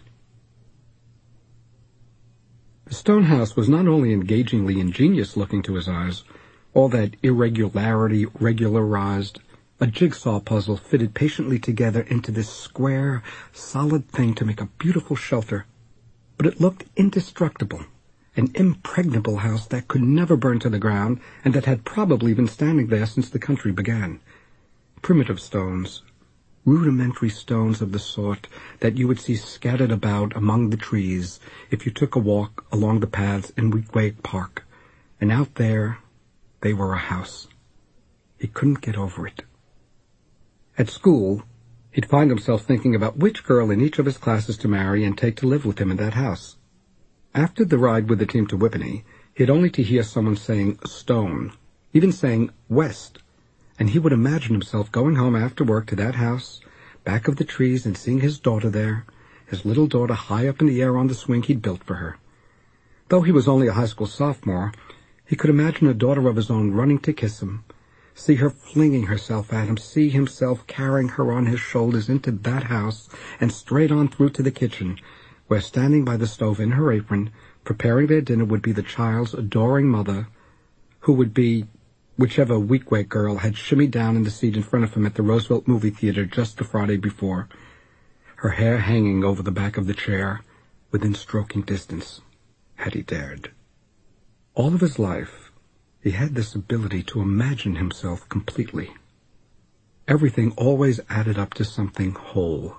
The stone house was not only engagingly ingenious looking to his eyes, all that irregularity regularized, a jigsaw puzzle fitted patiently together into this square, solid thing to make a beautiful shelter, but it looked indestructible, an impregnable house that could never burn to the ground, and that had probably been standing there since the country began. Primitive stones, rudimentary stones of the sort that you would see scattered about among the trees if you took a walk along the paths in Weequahic Park, and out there they were a house. He couldn't get over it. At school, he'd find himself thinking about which girl in each of his classes to marry and take to live with him in that house. After the ride with the team to Whippany, he had only to hear someone saying stone, even saying west, and he would imagine himself going home after work to that house, back of the trees, and seeing his daughter there, his little daughter high up in the air on the swing he'd built for her. Though he was only a high school sophomore, he could imagine a daughter of his own running to kiss him, see her flinging herself at him, see himself carrying her on his shoulders into that house and straight on through to the kitchen, where standing by the stove in her apron, preparing their dinner, would be the child's adoring mother, who would be whichever Weequahic girl had shimmied down in the seat in front of him at the Roosevelt movie theater just the Friday before, her hair hanging over the back of the chair, within stroking distance, had he dared. All of his life, He had this ability to imagine himself completely. Everything always added up to something whole.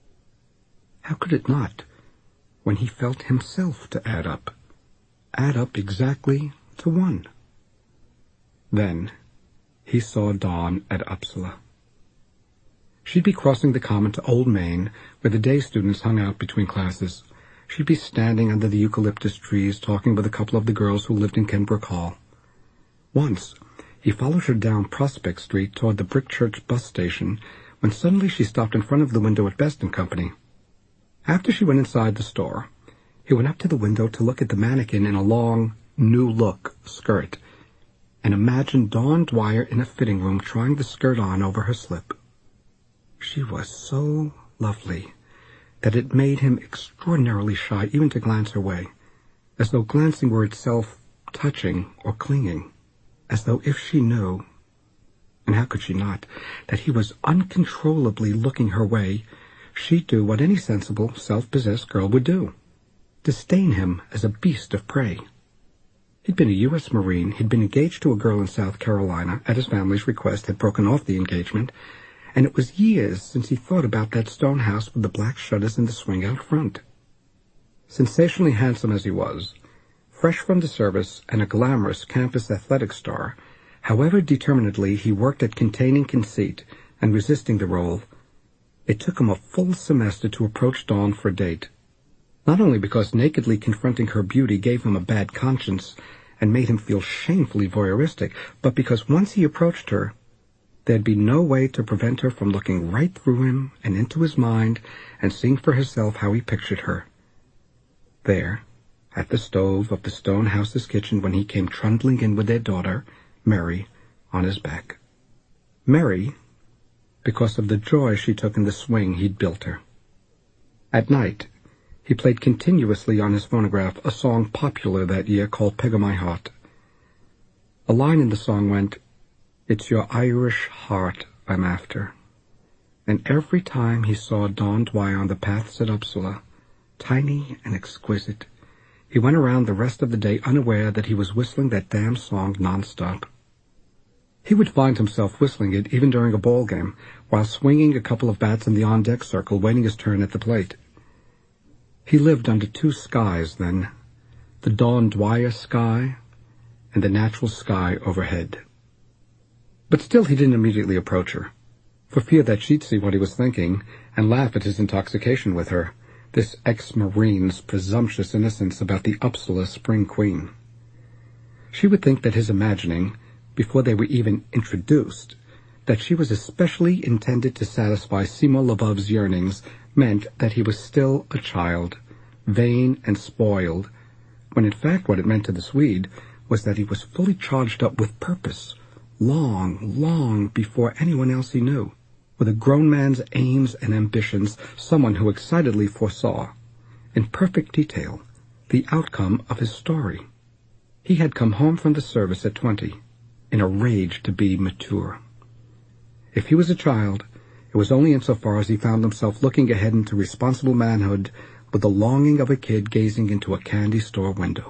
How could it not, when he felt himself to add up exactly to one? Then he saw Dawn at Uppsala. She'd be crossing the common to Old Main, where the day students hung out between classes. She'd be standing under the eucalyptus trees talking with a couple of the girls who lived in Kenbrook Hall. Once, he followed her down Prospect Street toward the Brick Church bus station, when suddenly she stopped in front of the window at Best & Company. After she went inside the store, he went up to the window to look at the mannequin in a long, new-look skirt, and imagined Dawn Dwyer in a fitting room trying the skirt on over her slip. She was so lovely that it made him extraordinarily shy even to glance her way, as though glancing were itself touching or clinging, as though if she knew, and how could she not, that he was uncontrollably looking her way, she'd do what any sensible, self-possessed girl would do, disdain him as a beast of prey. He'd been a U.S. Marine, he'd been engaged to a girl in South Carolina, at his family's request, had broken off the engagement, and it was years since he thought about that stone house with the black shutters and the swing out front. Sensationally handsome as he was, fresh from the service and a glamorous campus athletic star, however determinedly he worked at containing conceit and resisting the role, it took him a full semester to approach Dawn for a date, not only because nakedly confronting her beauty gave him a bad conscience and made him feel shamefully voyeuristic, but because once he approached her, there'd be no way to prevent her from looking right through him and into his mind and seeing for herself how he pictured her. There, at the stove of the stone house's kitchen, when he came trundling in with their daughter, Mary, on his back. Mary, because of the joy she took in the swing he'd built her. At night, he played continuously on his phonograph a song popular that year called Peg o' My Heart. A line in the song went, "It's your Irish heart I'm after." And every time he saw Dawn Dwyer on the paths at Uppsala, tiny and exquisite, he went around the rest of the day unaware that he was whistling that damn song nonstop. He would find himself whistling it even during a ball game, while swinging a couple of bats in the on-deck circle, waiting his turn at the plate. He lived under two skies then, the Dawn Dwyer sky and the natural sky overhead. But still he didn't immediately approach her, for fear that she'd see what he was thinking and laugh at his intoxication with her, this ex-Marine's presumptuous innocence about the Uppsala Spring Queen. She would think that his imagining, before they were even introduced, that she was especially intended to satisfy Seymour Lvov's yearnings meant that he was still a child, vain and spoiled, when in fact what it meant to the Swede was that he was fully charged up with purpose, long before anyone else he knew, with a grown man's aims and ambitions, someone who excitedly foresaw, in perfect detail, the outcome of his story. He had come home from the service at 20, in a rage to be mature. If he was a child, it was only insofar as he found himself looking ahead into responsible manhood with the longing of a kid gazing into a candy store window.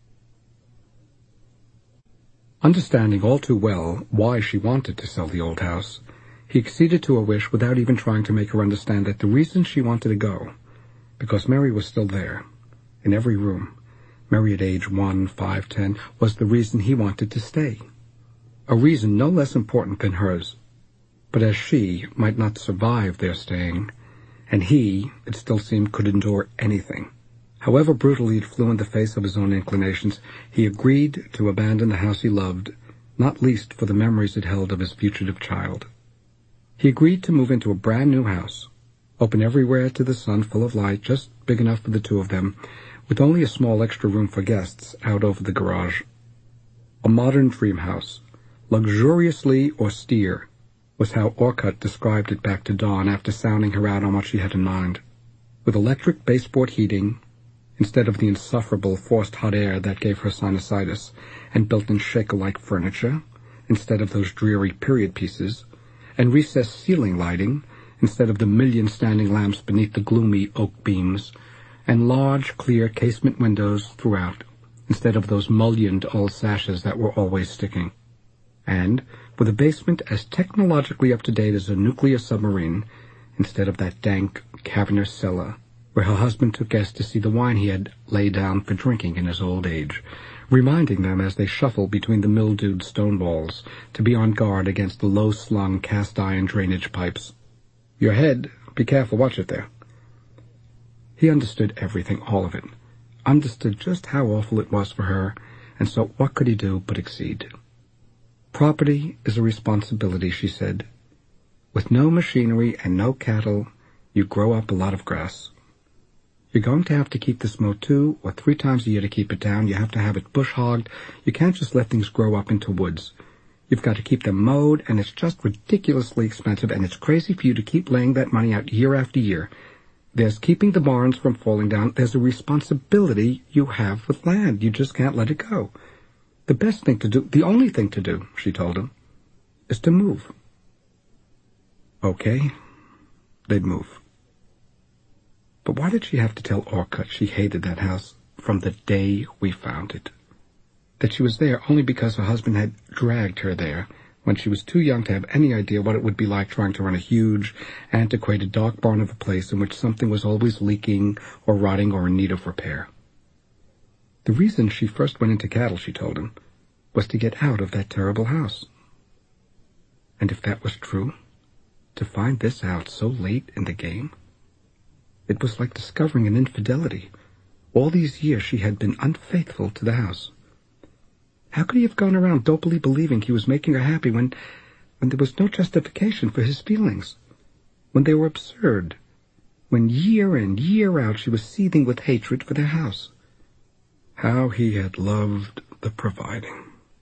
Understanding all too well why she wanted to sell the old house, he acceded to her wish without even trying to make her understand that the reason she wanted to go, because Mary was still there, in every room, Mary at age 1, 5, 10, was the reason he wanted to stay. A reason no less important than hers. But as she might not survive their staying, and he, it still seemed, could endure anything, however brutally it flew in the face of his own inclinations, he agreed to abandon the house he loved, not least for the memories it held of his fugitive child. He agreed to move into a brand-new house, open everywhere to the sun, full of light, just big enough for the two of them, with only a small extra room for guests out over the garage. A modern dream house, luxuriously austere, was how Orcutt described it back to Dawn after sounding her out on what she had in mind, with electric baseboard heating instead of the insufferable forced hot air that gave her sinusitis, and built-in shaker-like furniture instead of those dreary period pieces, and recessed ceiling lighting instead of the million standing lamps beneath the gloomy oak beams, and large, clear casement windows throughout, instead of those mullioned old sashes that were always sticking. And, with a basement as technologically up-to-date as a nuclear submarine, instead of that dank, cavernous cellar where her husband took guests to see the wine he had laid down for drinking in his old age, reminding them as they shuffled between the mildewed stone walls to be on guard against the low-slung cast-iron drainage pipes. "Your head, be careful, watch it there." He understood everything, all of it, understood just how awful it was for her, and so what could he do but accede? "Property is a responsibility," she said. "With no machinery and no cattle, you grow up a lot of grass. You're going to have to keep this mow 2 or 3 times a year to keep it down. You have to have it bush-hogged. You can't just let things grow up into woods. You've got to keep them mowed, and it's just ridiculously expensive, and it's crazy for you to keep laying that money out year after year. There's keeping the barns from falling down. There's a responsibility you have with land. You just can't let it go. The best thing to do, the only thing to do," she told him, "is to move." Okay, they'd move. But why did she have to tell Orcutt she hated that house from the day we found it? That she was there only because her husband had dragged her there when she was too young to have any idea what it would be like trying to run a huge, antiquated dark barn of a place in which something was always leaking or rotting or in need of repair. The reason she first went into cattle, she told him, was to get out of that terrible house. And if that was true, to find this out so late in the game, it was like discovering an infidelity. All these years she had been unfaithful to the house. How could he have gone around dopily believing he was making her happy when there was no justification for his feelings, when they were absurd, when year in, year out she was seething with hatred for their house? How he had loved the providing.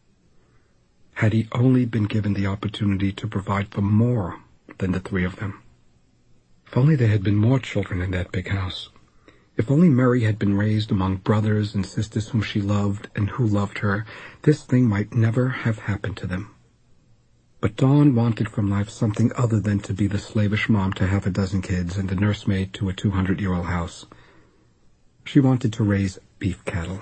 Had he only been given the opportunity to provide for more than the 3 of them. If only there had been more children in that big house. If only Mary had been raised among brothers and sisters whom she loved and who loved her, this thing might never have happened to them. But Dawn wanted from life something other than to be the slavish mom to half a dozen kids and the nursemaid to a 200-year-old house. She wanted to raise beef cattle.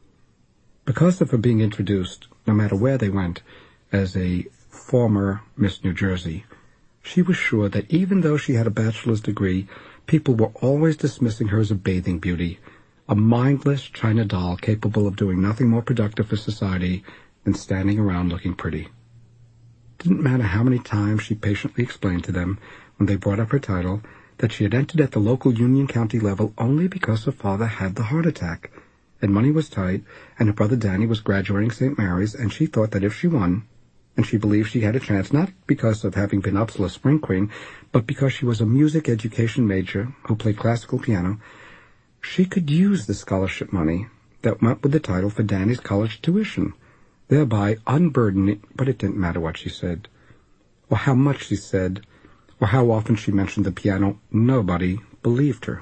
Because of her being introduced, no matter where they went, as a former Miss New Jersey, she was sure that even though she had a bachelor's degree, people were always dismissing her as a bathing beauty, a mindless China doll capable of doing nothing more productive for society than standing around looking pretty. It didn't matter how many times she patiently explained to them, when they brought up her title, that she had entered at the local Union County level only because her father had the heart attack, and money was tight, and her brother Danny was graduating St. Mary's, and she thought that if she won, and she believed she had a chance, not because of having been Uppsala Spring Queen, but because she was a music education major who played classical piano, she could use the scholarship money that went with the title for Danny's college tuition, thereby unburdening, but it didn't matter what she said, or how much she said, or how often she mentioned the piano. Nobody believed her.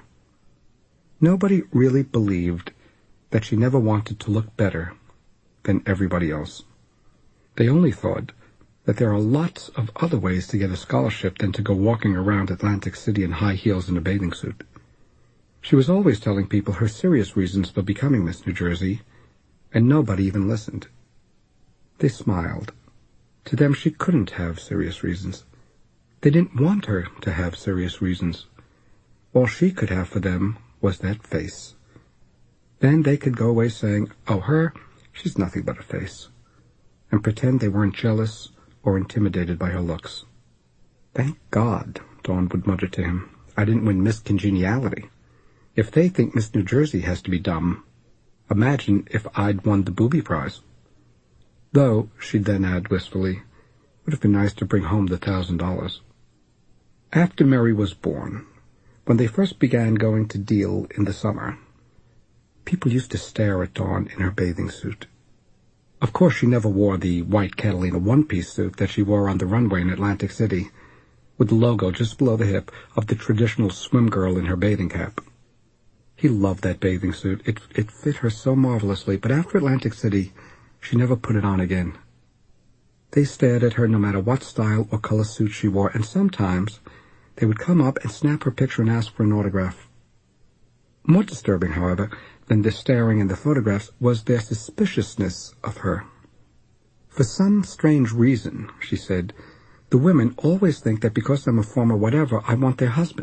Nobody really believed that she never wanted to look better than everybody else. They only thought that there are lots of other ways to get a scholarship than to go walking around Atlantic City in high heels and a bathing suit. She was always telling people her serious reasons for becoming Miss New Jersey, and nobody even listened. They smiled. To them she couldn't have serious reasons. They didn't want her to have serious reasons. All she could have for them was that face. Then they could go away saying, "Oh, her, she's nothing but a face," and pretend they weren't jealous or intimidated by her looks. "Thank God," Dawn would mutter to him, "I didn't win Miss Congeniality. If they think Miss New Jersey has to be dumb, imagine if I'd won the booby prize." Though, she'd then add wistfully, it would have been nice to bring home the $1,000. After Mary was born, when they first began going to Deal in the summer, people used to stare at Dawn in her bathing suit. Of course, she never wore the white Catalina one-piece suit that she wore on the runway in Atlantic City, with the logo just below the hip of the traditional swim girl in her bathing cap. He loved that bathing suit. It fit her so marvelously, but after Atlantic City, she never put it on again. They stared at her no matter what style or color suit she wore, and sometimes they would come up and snap her picture and ask for an autograph. More disturbing, however, than their staring in the photographs was their suspiciousness of her. "For some strange reason," she said, "the women always think that because I'm a former whatever, I want their husbands.